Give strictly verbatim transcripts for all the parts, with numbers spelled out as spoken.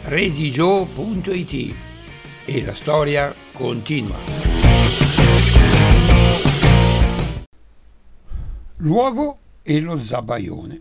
redigio punto it e la storia continua. L'uovo e lo zabaione.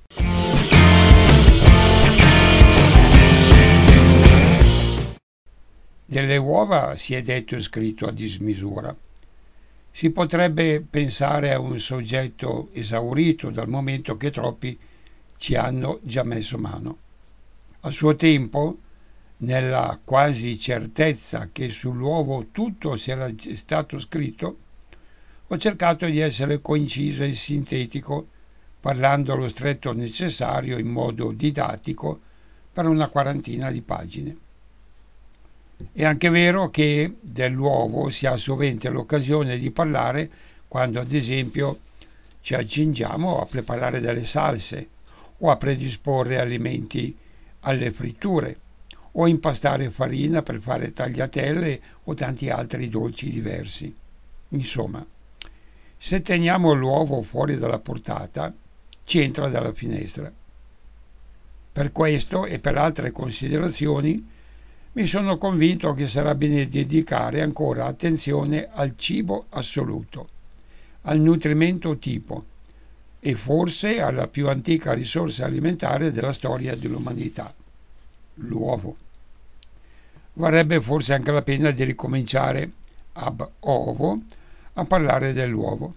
Delle uova si è detto e scritto a dismisura. Si potrebbe pensare a un soggetto esaurito dal momento che troppi ci hanno già messo mano. A suo tempo, nella quasi certezza che sull'uovo tutto sia stato scritto, ho cercato di essere conciso e sintetico, parlando lo stretto necessario in modo didattico per una quarantina di pagine. È anche vero che dell'uovo si ha sovente l'occasione di parlare quando, ad esempio, ci accingiamo a preparare delle salse o a predisporre alimenti alle fritture o impastare farina per fare tagliatelle o tanti altri dolci diversi. Insomma, se teniamo l'uovo fuori dalla portata, ci entra dalla finestra. Per questo e per altre considerazioni mi sono convinto che sarà bene dedicare ancora attenzione al cibo assoluto, al nutrimento tipo e forse alla più antica risorsa alimentare della storia dell'umanità, l'uovo. Varrebbe forse anche la pena di ricominciare ab ovo a parlare dell'uovo.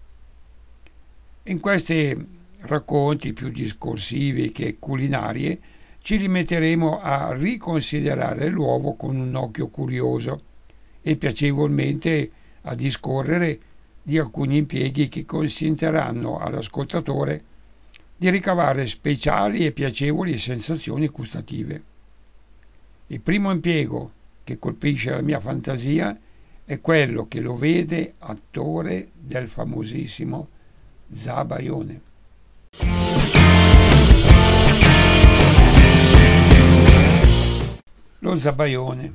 In questi racconti più discorsivi che culinarie ci rimetteremo a riconsiderare l'uovo con un occhio curioso e piacevolmente a discorrere di alcuni impieghi che consentiranno all'ascoltatore di ricavare speciali e piacevoli sensazioni gustative. Il primo impiego che colpisce la mia fantasia è quello che lo vede attore del famosissimo zabaione. Lo zabaione.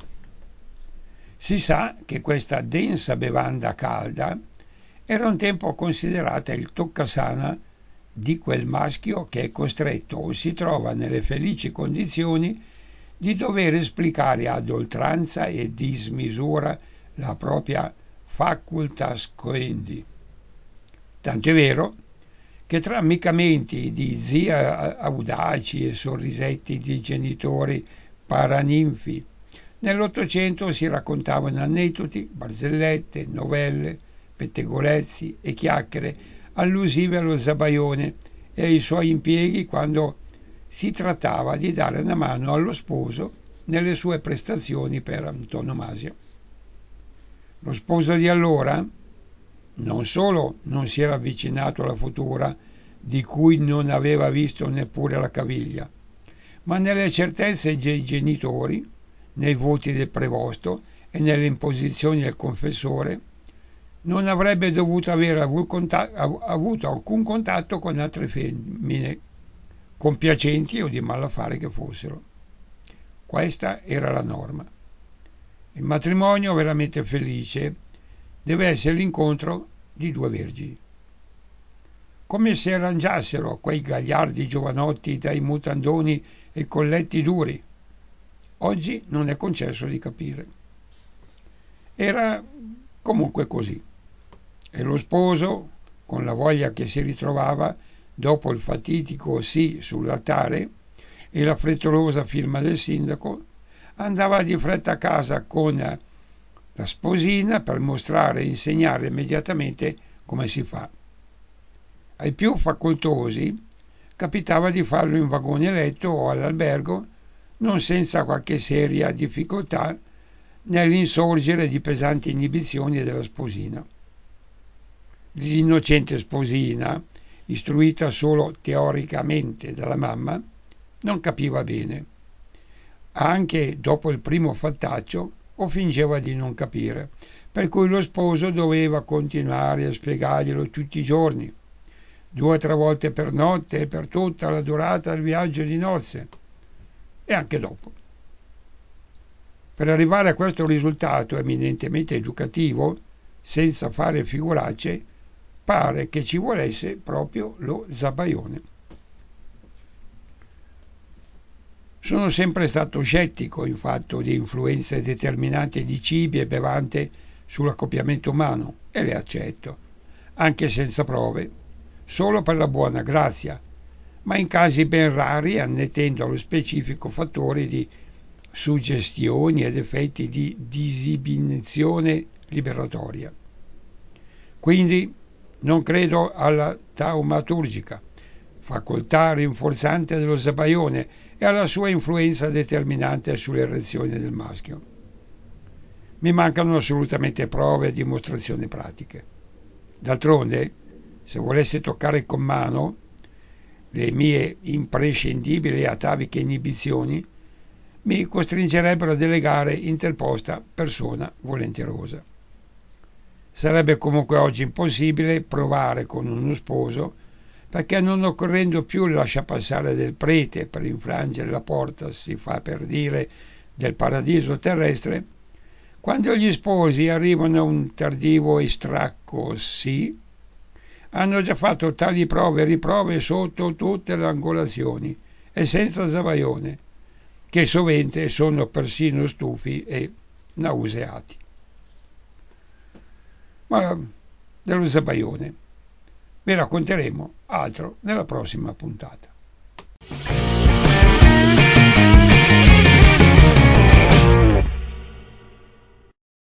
Si sa che questa densa bevanda calda era un tempo considerata il toccasana di quel maschio che è costretto o si trova nelle felici condizioni di dover esplicare ad oltranza e dismisura la propria facultas coendi. Tanto è vero che tra ammiccamenti di zia audaci e sorrisetti di genitori paraninfi, nell'Ottocento si raccontavano aneddoti, barzellette, novelle, pettegolezzi e chiacchiere allusive allo zabaione e ai suoi impieghi quando si trattava di dare una mano allo sposo nelle sue prestazioni per antonomasia. Lo sposo di allora non solo non si era avvicinato alla futura, di cui non aveva visto neppure la caviglia, ma nelle certezze dei genitori, nei voti del prevosto e nelle imposizioni del confessore, non avrebbe dovuto aver avuto alcun contatto con altre femmine, compiacenti o di malaffare che fossero. Questa era la norma. Il matrimonio veramente felice deve essere l'incontro di due vergini. Come si arrangiassero quei gagliardi giovanotti dai mutandoni e colletti duri, oggi non è concesso di capire. Era comunque così. E lo sposo, con la voglia che si ritrovava dopo il fatidico sì sull'altare e la frettolosa firma del sindaco, andava di fretta a casa con la sposina per mostrare e insegnare immediatamente come si fa. Ai più facoltosi capitava di farlo in vagone letto o all'albergo, non senza qualche seria difficoltà nell'insorgere di pesanti inibizioni della sposina. L'innocente sposina, istruita solo teoricamente dalla mamma, non capiva bene. Anche dopo il primo fattaccio o fingeva di non capire, per cui lo sposo doveva continuare a spiegarglielo tutti i giorni, due o tre volte per notte e per tutta la durata del viaggio di nozze, e anche dopo. Per arrivare a questo risultato eminentemente educativo, senza fare figuracce, pare che ci volesse proprio lo zabaione. Sono sempre stato scettico in fatto di influenze determinanti di cibi e bevande sull'accoppiamento umano e le accetto, anche senza prove, solo per la buona grazia, ma in casi ben rari annettendo allo specifico fattori di suggestioni ed effetti di disibizione liberatoria. Quindi non credo alla taumaturgica, facoltà rinforzante dello zabaione, e alla sua influenza determinante sulle reazioni del maschio. Mi mancano assolutamente prove e dimostrazioni pratiche. D'altronde, se volessi toccare con mano le mie imprescindibili ataviche inibizioni, mi costringerebbero a delegare interposta persona volenterosa. Sarebbe comunque oggi impossibile provare con uno sposo, perché non occorrendo più il lasciapassare del prete per infrangere la porta, si fa per dire, del paradiso terrestre, quando gli sposi arrivano a un tardivo estracco sì, hanno già fatto tali prove e riprove sotto tutte le angolazioni e senza zabaione, che sovente sono persino stufi e nauseati. Ma dello zabaione vi racconteremo altro nella prossima puntata.